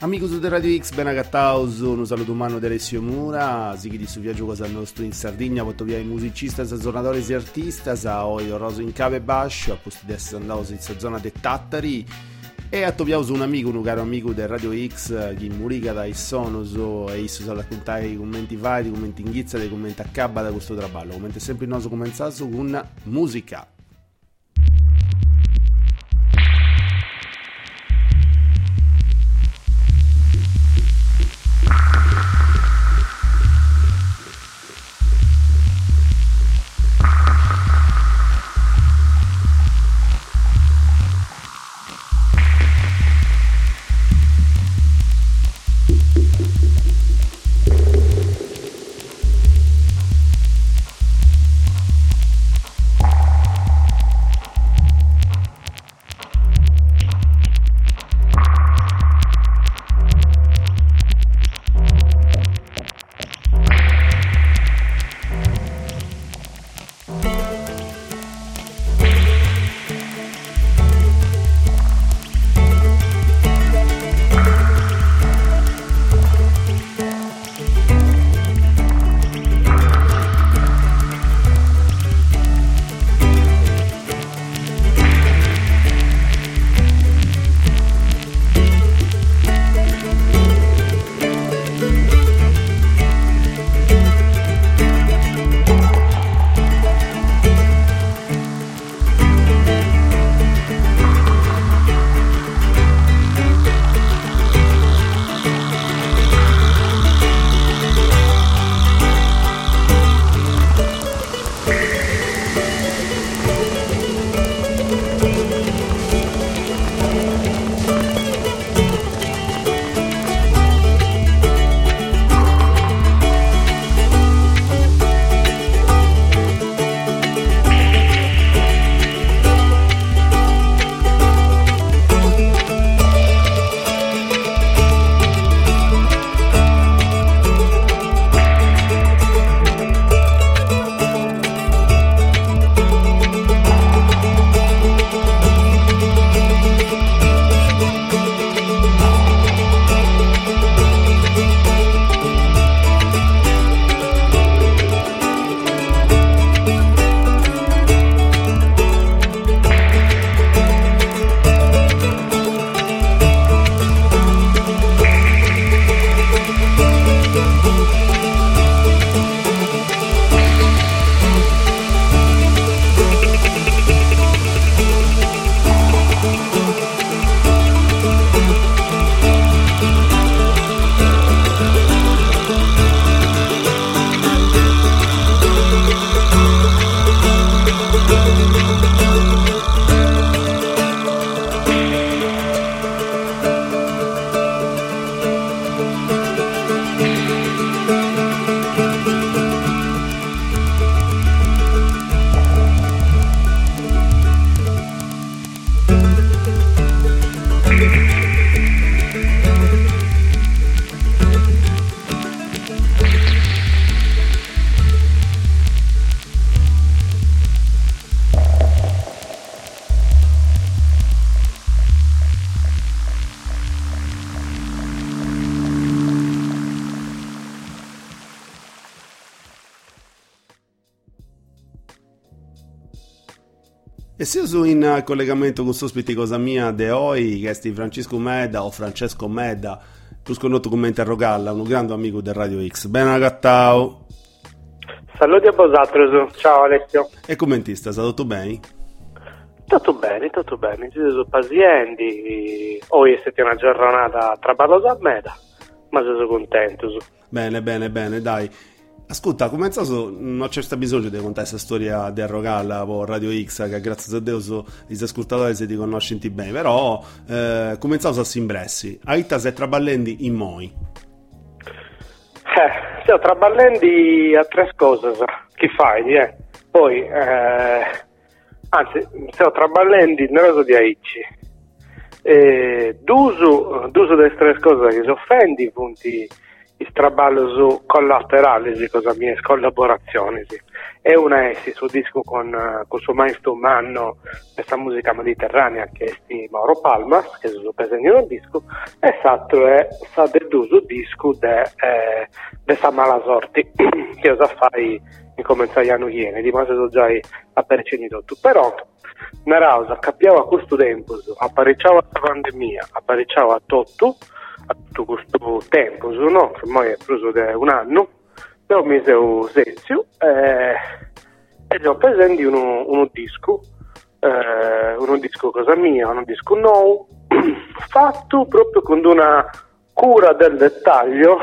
Amigos di Radio X, ben agattaus, un saluto umano di Alessio Mura, sighi di su viaggio cosa nostro in Sardegna, porto via i musicisti, suonatori e artisti, oi roso in cave bascio, a posto di essere andato in zona de Tattari, e attoviaus un amico, un caro amico del Radio X, che murica dai sonos, e isso sa raccontare i commenti vari, i commenti in ghizza, i commenti a cabba da questo traballo, come sempre il nostro cominciato con musica. E se io sono in collegamento con ospiti cosa mia de oggi, che è Francesco Medda o Francesco Medda, tu sconotto come interrogarla, un grande amico del Radio X. Ben agattau. Saluti a vosaltros, ciao Alessio. E come sta? Tutto bene? Tutto bene, ci sono pazienti, oggi è stata una giornata traballosa a meta, ma sono contento. Bene, dai. Ascolta, come non c'è bisogno di contare questa storia di Rogalla o Radio X, che grazie a Dio gli ascoltatori si ti conoscenti bene, però cominciamo a simbressere. Aita sei traballando in moi. Stiamo traballando a tre cose, che fai, Poi, anzi, stiamo traballando nella cosa di Aici. D'uso delle tre cose che si offendi, punti i traballos collaterali, cosa mie collaborazioni, sì. e una essi suo disco con suo maestro umano questa musica mediterranea che è Mauro Palmas, che è suo presente nel disco, e l'altro è sa del suo disco de sa mala sorte che sa fai in cominciano ieri, di ma se so già apparecchiato tutto, però una rosa capiava a questo tempo, apparecchiava la pandemia, apparecchiava a tutto questo tempo, no? Che ormai è preso di un anno, io mi sono sezio e ho presente uno disco cosa mia, un disco nuovo, fatto proprio con una cura del dettaglio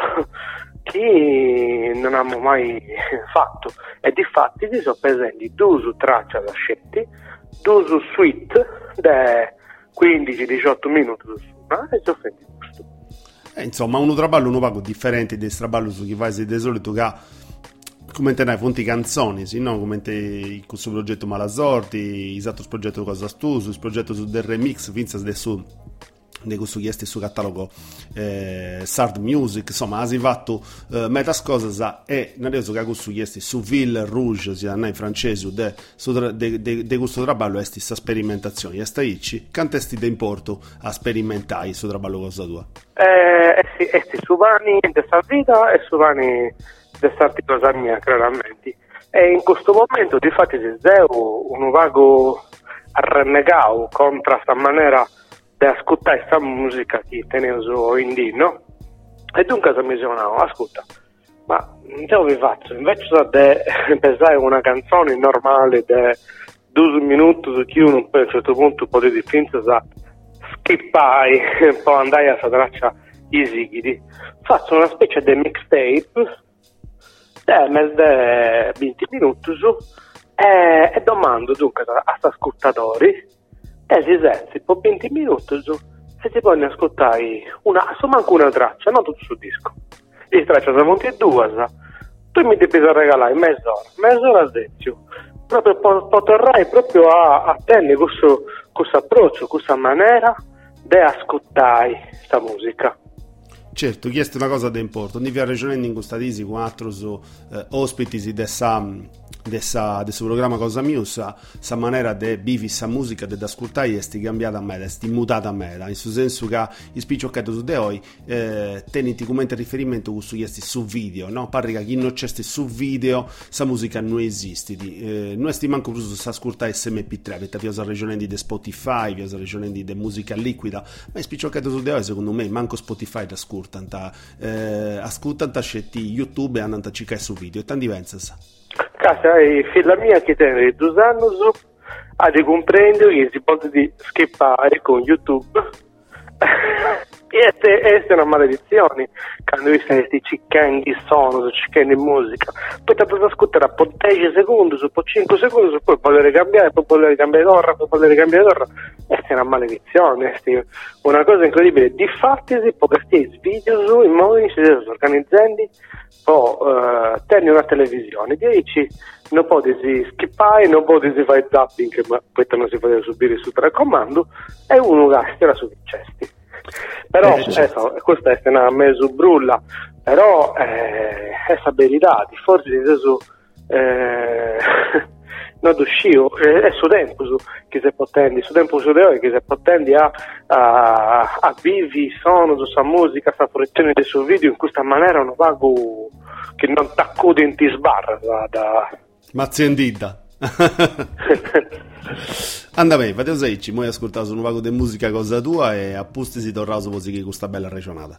che non abbiamo mai fatto, e di fatti ci sono presenti due tracce da scetti, due suite di 15-18 minuti e sono fatti questo. Insomma, uno traballo un poco differente del traballo su chi fai di solito che come te ne fonti canzoni, sì, no? Come te questo progetto Malasorti, esatto, progetto Cosa Stuso, il progetto su del remix, finza adesso di questo chiesto su catalogo Sard Music, insomma, si fatto metas cose e adesso che questo chiesto su Ville Rouge, sia in francese, de questo traballo è questa sperimentazione, e staici, cantesti da importo a sperimentare su traballo cosa tua? Sì, su vani della vita e su vani della cosa mia, chiaramente. E in questo momento, di fatto, si zero un vago arrennegato contro questa maniera di ascoltare questa musica che tenevo indì, no? E dunque mi dicevo, ascolta, ma dove vi faccio? Invece di pensare una canzone normale di 2 minuti che uno poi a un certo punto potete finire skippare, poi andare a traccia i sigidi, faccio una specie di mixtape nel 20 minuti e domando dunque a ascoltatori e si sente per 20 minuti e si può ascoltare manco una traccia, non tutto sul disco. Le tracce sono 22, tu mi devi regalare mezz'ora sdezio, proprio potrei proprio a tenere questo approccio, questa maniera di ascoltare questa musica. Certo, chiesto una cosa da importante, non vi ragionando in questa tesi con altri ospiti di questo programma Cosa Mia, sa maniera di vivi sa musica, di ascoltare è cambiata a me, è mutata a me, in senso che il spiccioccato su di oggi teniti come riferimento con questo chiesti su video, no? Parli che chi non c'è su video, sa musica non esiste, non è manco più sa ascoltare SMP3, perché vi ho ragionando di Spotify, vi ho ragionando di musica liquida, ma il spiccioccato su di oggi secondo me manco Spotify ti ascoltano, ascoltano scetti YouTube e andano a cercare su video, e tanti pensa. Casa, figlia mia che tiene 2 anni ha di comprendere che si può skippare con YouTube e questa è una maledizione quando vi stai ciccando il suono, ciccando musica, poi ti puoi ascoltare per 10 secondi, per 5 secondi, poi puoi cambiare, d'ora, questa è una maledizione, è una cosa incredibile. Di fatti si può gestire video su in modo che si organizzando tenere una televisione, dici non potete skippare, non potete fare zapping, ma questo non si poteva subire su telecomando, e uno gasta su cesti. Però questa è una mezzo brulla, però è stabilità, forse su non uscito, è su tempo che si potende, su tempo su che si potende a vivi sono su sa musica, sa proiezione del suo video in questa maniera un vago che non t'accude in ti sbarra da mazzendita. Anda bene, fate usaici, mo hai ascoltato un vago di musica cosa tua e a posti si torna su così che questa bella regionata.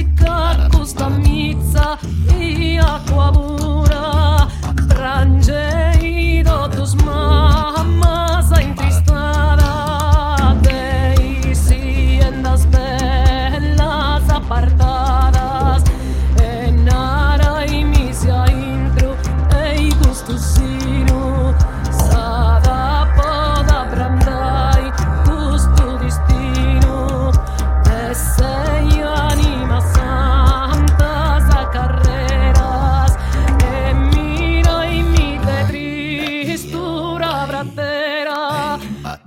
Acqua pura, frange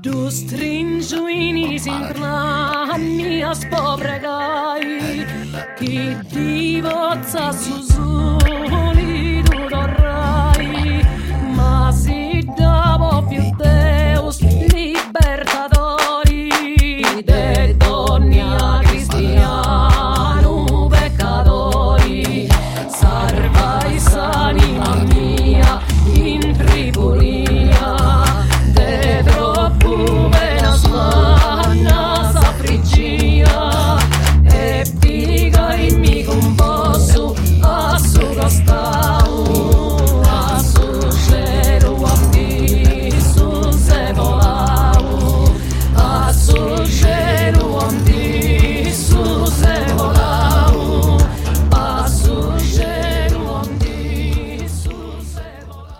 Du stringi sintrani a spopregai chi divozza su soli tu dorrai ma si davo più Deus libertatori de donnia cristiano peccatori salvai s'anima mia in tribulia de troppo venas manna sa frigia e piga in mi composto a su costau a su cielo a ti su se volau a su cielo a ti su se volau a su cielo a ti su se volau.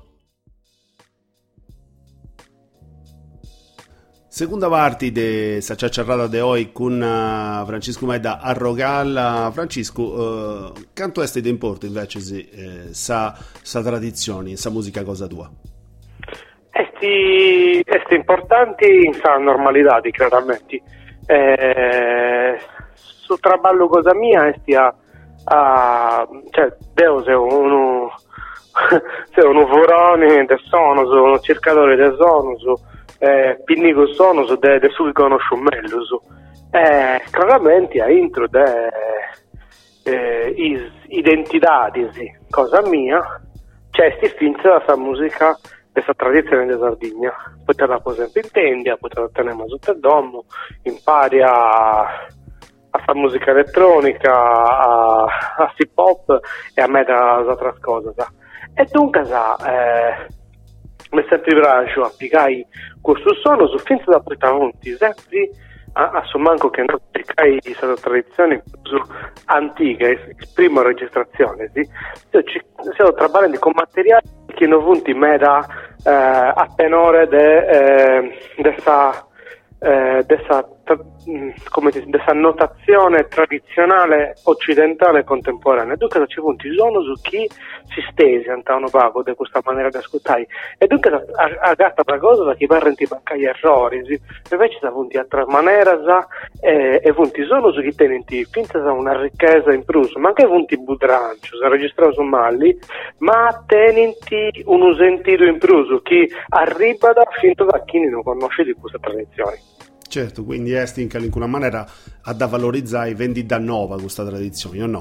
Seconda parte di sa ciacciarrata de oggi con Francisco Maeda a Rogalla. Francisco, quanto è di importo invece sa tradizioni, sa musica cosa tua? Esti importanti in sa normalità, chiaramente. Su traballo cosa mia esti cioè Deo se uno se uno vorone del sono, uno cercatore del sono, pinnico sono de su che conosco meglio chiaramente a intro de identità cosa mia c'è sti finza la sa musica questa tradizione di Sardegna poteva per esempio in Tendia poteva tenere sotto il domo impari a fare musica elettronica a hip hop e a mettere altre cose e dunque mi sempre piaciuto applicare questo suono su finza da portamonti sempre a manco che non applicai questa tradizione antica prima registrazione stiamo lavorando con materiali che non vanno mera a tenore dessa notazione tradizionale occidentale contemporanea. Dunque ci punti sono su chi si stesi antano pago di questa maniera di ascoltare e dunque agatta la cosa da chi parla di mancare errori invece da punti altra maniera e punti sono su chi tenenti finta da una ricchezza in plus ma anche punti budrancio se registrano su malli ma tenenti un sentito in plus chi arriva da finto da chi non conosce di queste tradizioni. Certo, quindi esti in qualche maniera a da valorizzare vendi da nuova questa tradizione, o no?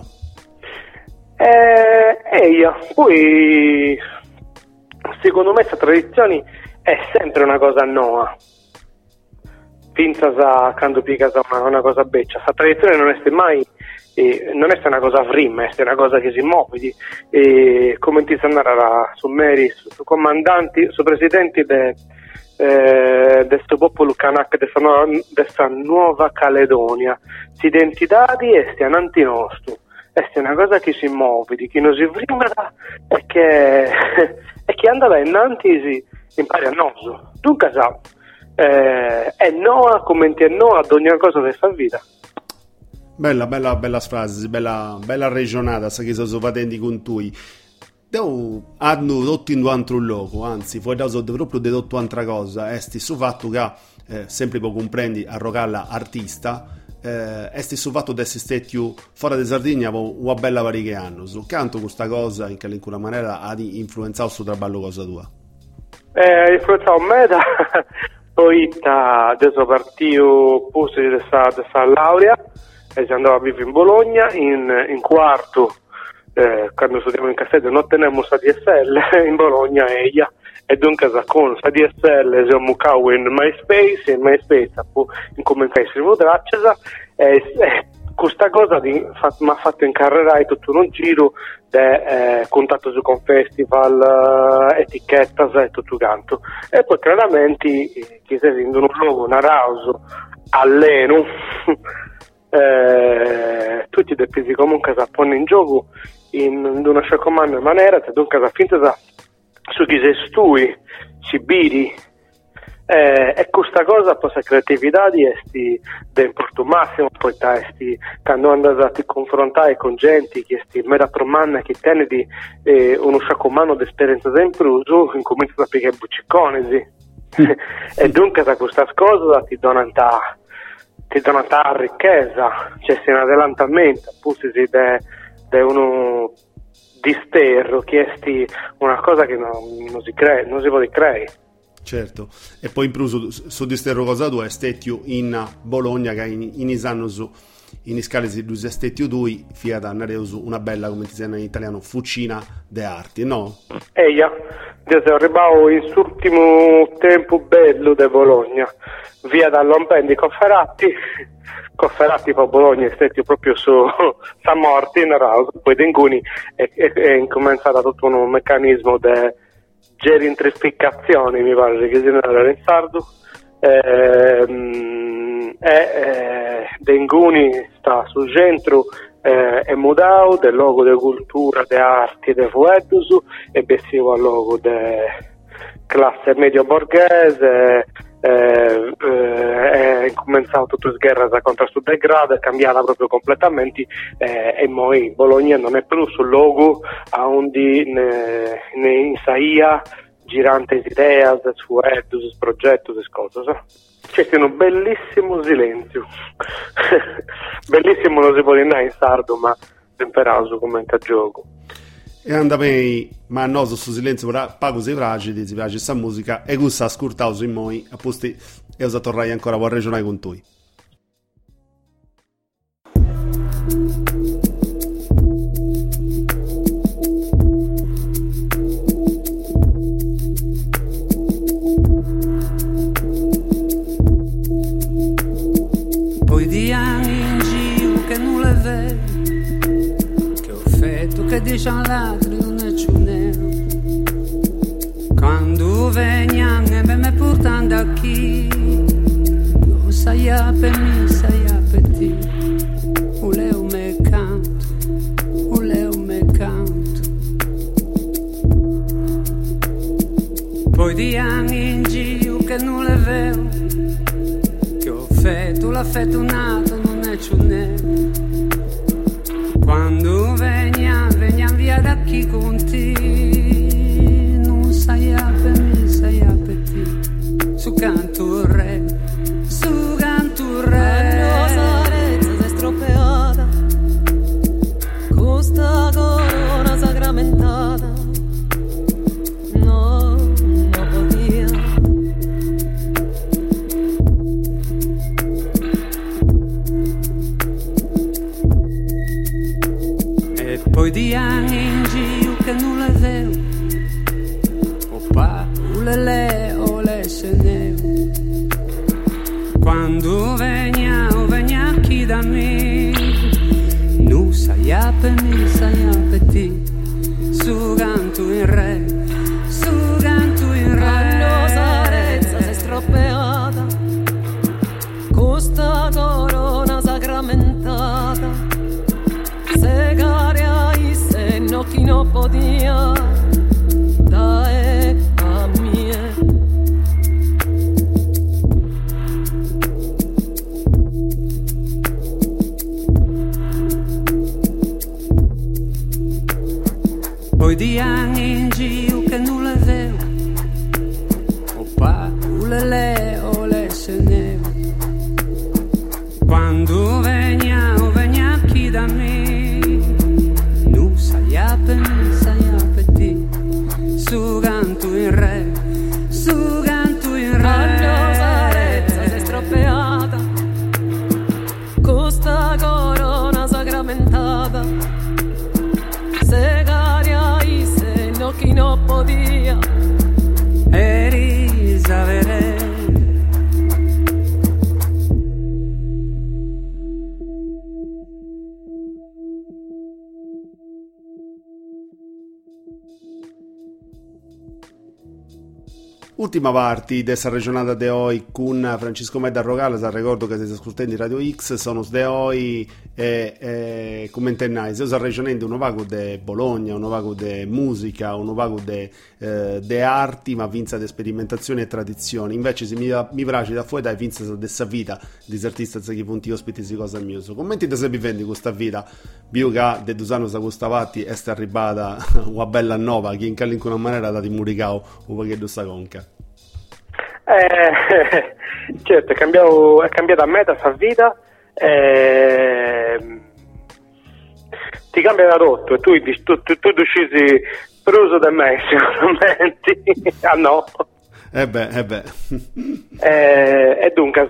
Poi secondo me questa tradizione è sempre una cosa nuova. Pinza quando pica una cosa beccia, questa tradizione non è mai non è una cosa prima, è una cosa che si muove e come ti sa andare su meri, su comandanti, su presidenti questo popolo kanak dessa nuova Caledonia si identità e stiananti nostro è una cosa che si muove di chi non si prima e che andava innanzi si impara a noso dunque è noa come è noa ad ogni cosa che fa vita. Bella frase, bella regionata sa che sono patenti con tui. Hanno tutto in un altro luogo, anzi, poi da proprio detto un'altra cosa, esti su fatto che sempre può comprendi a Rogalla artista, esti su fatto di essere stati fuori di Sardegna una bella varieghe anni, su canto questa cosa in qualche maniera ha influenzato sul traballo cosa tua? Influenzato me poi adesso partito puse di questa laurea e si andava a vivere in Bologna in quarto. Quando studiamo in castello non teniamo sa DSL in Bologna e dunque con sa DSL siamo muccato in MySpace e in MySpace in come Facebook traccia e questa cosa mi ha fatto incarrerare tutto un giro di contatto con festival, etichetta e tutto quanto e poi chiaramente chi si in un luogo, un arauso alleno tutti i depesi comunque si pongono in gioco in una sciacomanda maniera dunque la finta su chi si stui si biri e questa cosa poi la creatività di esti del porto massimo poi esti quando andate a confrontare con gente che esti mera promanna che tiene di uno sciacomano di esperienza in pruso incomincia a piegare buccicone E dunque da questa cosa ti dona tanta ricchezza, cioè se in adelantamento appunto si de uno disterro chiesti una cosa che non si può credere. Certo, e poi in più su disterro cosa tu è stetio in Bologna che in isanno su in scale di due stetio due fiat andare su una bella, come ti si in italiano, fucina de arti, no? Io sono arrivato in quest'ultimo tempo bello di Bologna, via dall'Ompendi Cofferati per Bologna, è stato proprio su San Martin, poi d'inguni è incominciato tutto un meccanismo di gerintrificazione, mi pare che si era in sardo, d'inguni sta sul centro, è mudato del logo di cultura, di arti, di fuetus, e bessivo al logo di classe medio borghese, è cominciato tutto sguerra contro sul degrado, è cambiata proprio completamente, e poi Bologna non è più sul logo a onde ne insaia girante idee, fuetus, progetti, cose. C'è un bellissimo silenzio. Bellissimo non si può dire in sardo, ma temperato come a gioco. E anda bene, ma a noi su silenzio pago si piace questa musica, e gusta ascoltare in noi, apposta e usa tornare ancora a ragionare con tu. Poi di anni in giro che non le vedo, che ho fatto che dice all'altro non è più nero. Quando veniamo e me portando a chi, non sai a per me, sai a per te. Uleo me canto. Poi di anni in giro che non le vedo, l'affetto nato non è più nero. Quando veniamo via da chi con te, non sai a per me, sai a per te. Su canto il re, la sarezza si è stropeata, costa corona sacramentata. Poi di anni in giro che non le vedo, oppa, o le se ne. Quando venia chi da me, non sai a per me, sai a per te. Su canto in re, la sarezza si è stroppeata, costa corona sacramentata. No, chi non podia dare a mie. Poi di anni in giro che non le vedo, oppa, o le se ne. Quando venia chi da me, per me, sai a per te. Su canto in re, la sarezza si è stroppeata, costa corona sacramentata. Se caria se no chi non podia erisavere. Ultima parte di questa regionata de oggi con Francisco Medda Rogales. Ricordo che siete ascoltando di Radio X, sono de oggi e come intendete, io sto ragionando uno vago di Bologna, uno vago di musica, uno vago di arti, ma vinza di sperimentazione e tradizione. Invece se mi piace da fuori dai vinza di questa vita di artisti che punti ospiti di cosa musica. Commenti da se vivendi questa vita, bio che de 2 anni da questa parte è arrivata una bella nuova che in qualche maniera da ti muricao un po' che sta conca. Certo, è cambiata meta sta vita, ti cambia da rotto e tu decisi per uso del me, sicuramente. Ah no? beh. E dunque,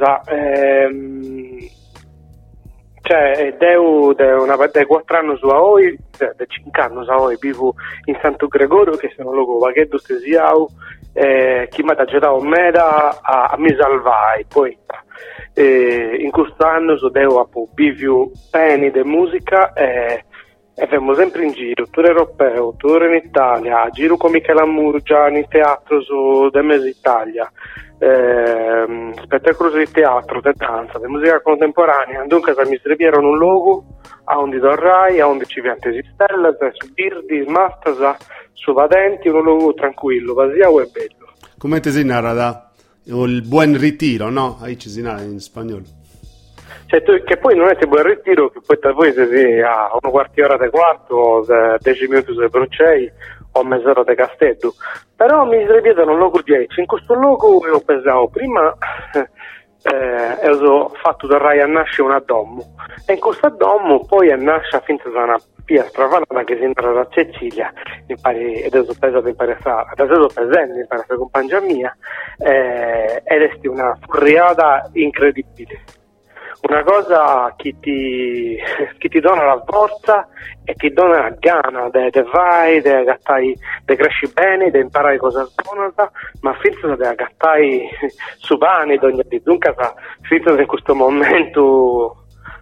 cioè, dei 4 anni su a oggi, dei 5 anni su a oggi, vivo in Santo Gregorio, che sono un luogo vaghetto stesiao, chi mi ha girato meda a mi salvai, poi in questo anno devo vivo bene di musica e siamo sempre in giro, tour europeo, tour in Italia, giro con Michele Amurgia in teatro su del Mese Italia, spettacolo di teatro, di danza, di musica contemporanea. Dunque mi servirono un luogo a onde dorrai, a onde ci viante stelle, su birdi, smastasa, su vadenti, un luogo tranquillo, vasiao e bello. Come ti si narra da il buon ritiro, no? Ahí ci si narra in spagnolo. Cioè, che poi non è che buon ritiro, che poi voi sei a una quarta ora di quarto, 10 minuti di Brucei o mezz'ora di Castello, però mi rivedono un luogo 10. In questo luogo io pensavo prima ho fatto da Rai a nascere una domo, e in questo domo poi a nascere finta da una pia stravanata che si entra da Cecilia, ed è pesato in parezza, adesso presente in parezza compagnia mia, ed è una furriata incredibile. Una cosa che ti dona la forza e ti dona la gana di vai, di cresci bene, di imparare cosa buona, ma finché di gattai su bani, di dunque, finché in questo momento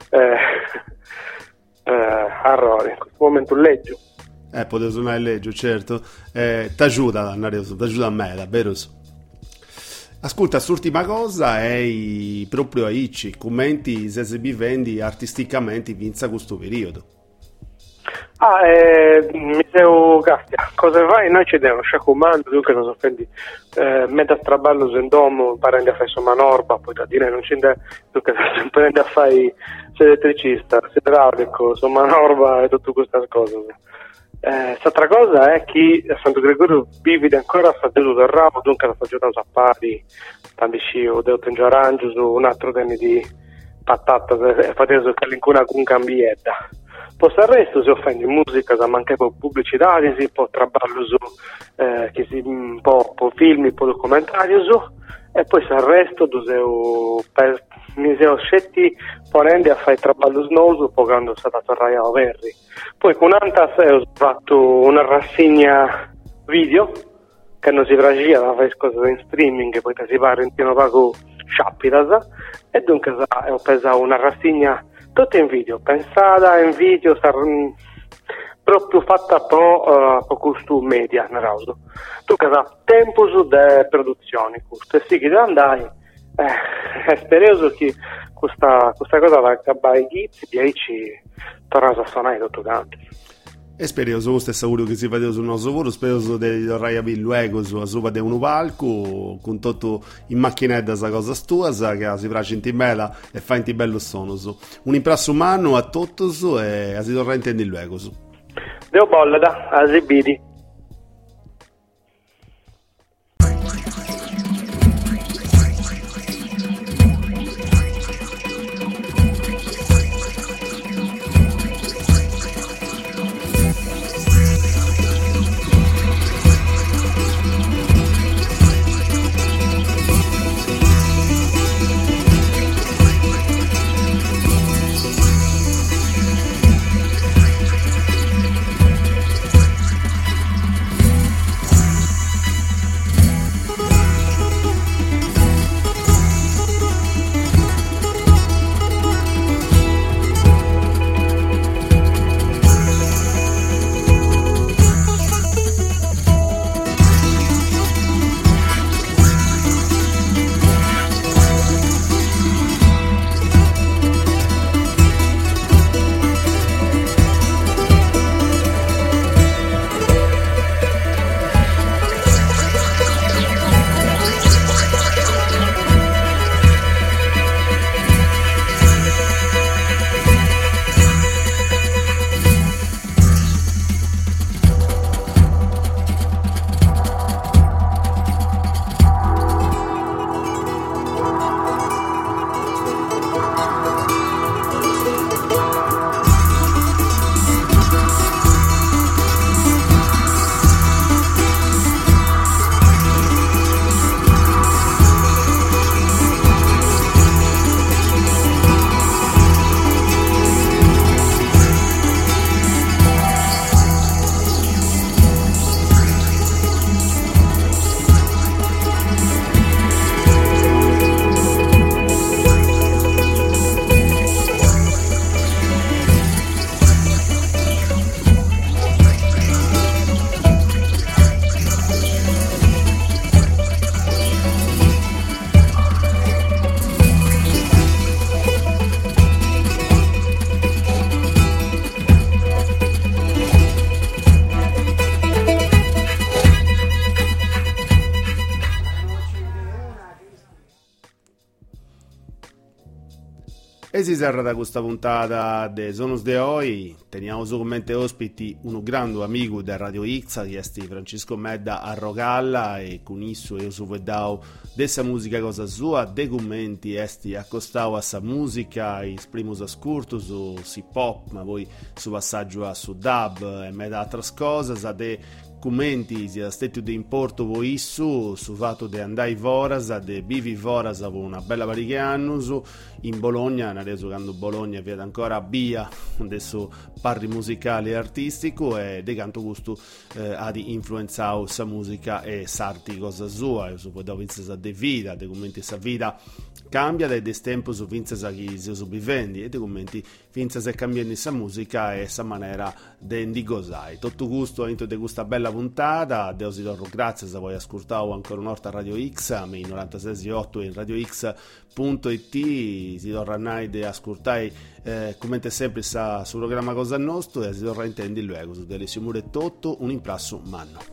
errore, in questo momento leggio. Poteva suonare leggio, certo. T'aiuta ad andare su, t'aiuta a me, davvero. Ascolta, quest'ultima cosa è proprio ahí, commenti se si vivendi artisticamente vinza questo periodo. Mi devo Castia, cosa vai? Noi ci devo sciacomando, dunque non so prendi metà straballo in domo, prendi a fare insomma norba, poi da dire non c'è dunque prendi a fare sei elettricista, sei idraulico, insomma norba e tutte queste cose. L'altra cosa è che a Santo Gregorio vive ancora a Fadeso del Ramo, dunque la fagiata a pari, tanti scio, devo tenere arangio su un altro tenni di patata, Fadeso che l'incuna con cambietta. Poi il resto si offende musica, ma anche per pubblicità, si può traballo su, che si un po' film, un po' documentari su, e poi il resto mi sono scelti ponendo a fare traballo snoso, poi quando sono stato a Rai Verri. Poi con Antas ho fatto una rassegna video che non si reagia da fare cose in streaming, poi si va in pieno pago sciappitas, e dunque ho preso una rassegna tutta in video, pensata in video, proprio fatta per questo media, nerauso. Tu che ha tempo su de produzioni, questo, e sì che andai, spero che questa cosa va a acabare i ghizzi, e poi ci torna a suonare tutto quanto. E spero su questo sicuro che si vede sul nostro lavoro, spero di Rai luogo su sopra di un palco con tutto in macchinetta questa cosa stua che si piace in bella e fa in bello sono su. Un impresso umano a tutti e si torna a intendere il luogo su. Deo bolla a Zibidi. E si serra da questa puntata de Sonus de Oi, teniamo su commenti ospiti un grande amico del Radio X, che è Francisco Medda a Rogalla, e con isso io su vedao dessa musica cosa sua, de commenti esti accostau a sa musica, esprimus ascurtus su hip hop, ma poi su passaggio a su dub e meda altre cose, de commenti sia stetti di importo voi issu su fatto de andai voras de bivi voras con una bella pariche annus in Bologna, adesso quando Bologna vede ancora via adesso parri musicali e artistico, e de canto gusto ad influenzare sa musica e sarti cosa sua. Io su poi da vinzesa de vita, de commenti sa vita cambia da des tempo su vinzesa chi si sopravvivendi, e de commenti vinzesa cambiando sa musica e sa maniera de indigosai. Tutto gusto entro de questa bella puntata, Deo si torno grazie se voi ascoltavo ancora una volta Radio X, a me in 96.8 in radiox.it, si torna a naide ascoltare come sempre sa sul programma Cosa Nostro, e si torna a intendi luogo su delle simure tutto un imprasso manno.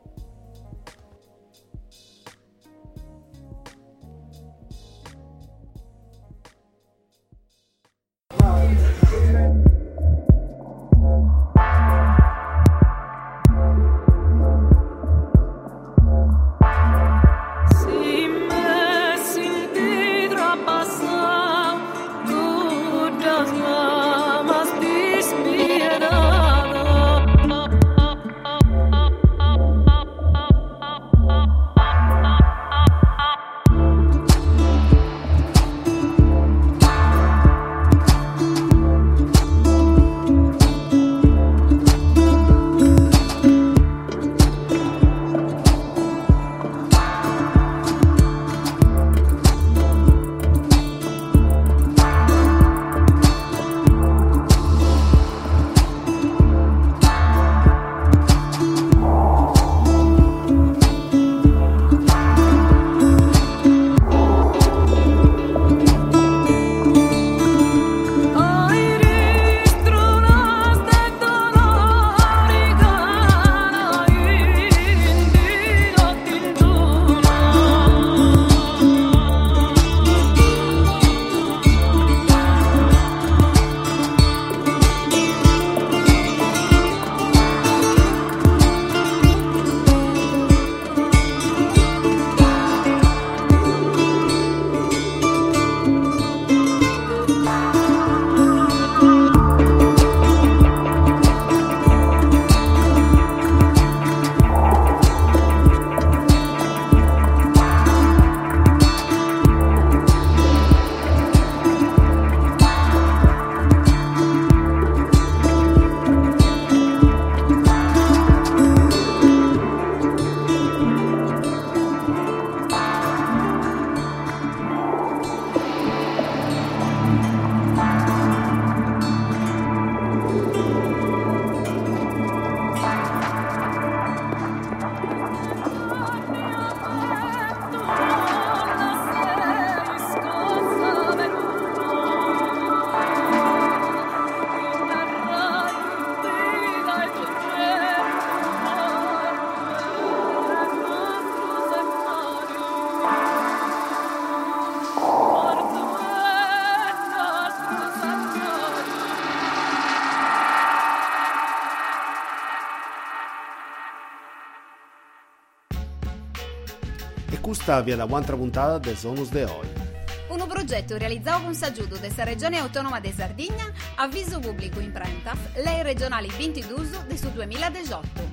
Questa via da un'altra puntata del Sonus de Oi. Un progetto realizzato con s'aggiuto della Regione Autonoma de Sardegna, avviso pubblico in prentas, lei regionali 22 del 2018.